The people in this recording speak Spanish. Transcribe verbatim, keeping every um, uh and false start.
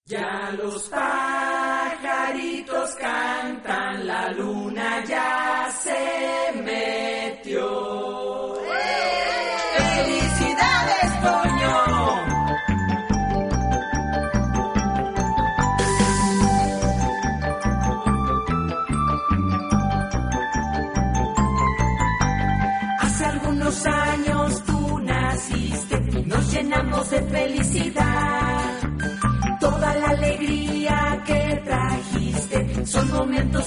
Ya los pajaritos cantan, la luna ya se metió. ¡Felicidades, Toño! Hace algunos años tú naciste y nos llenamos de felicidad. Toda la alegría que trajiste son momentos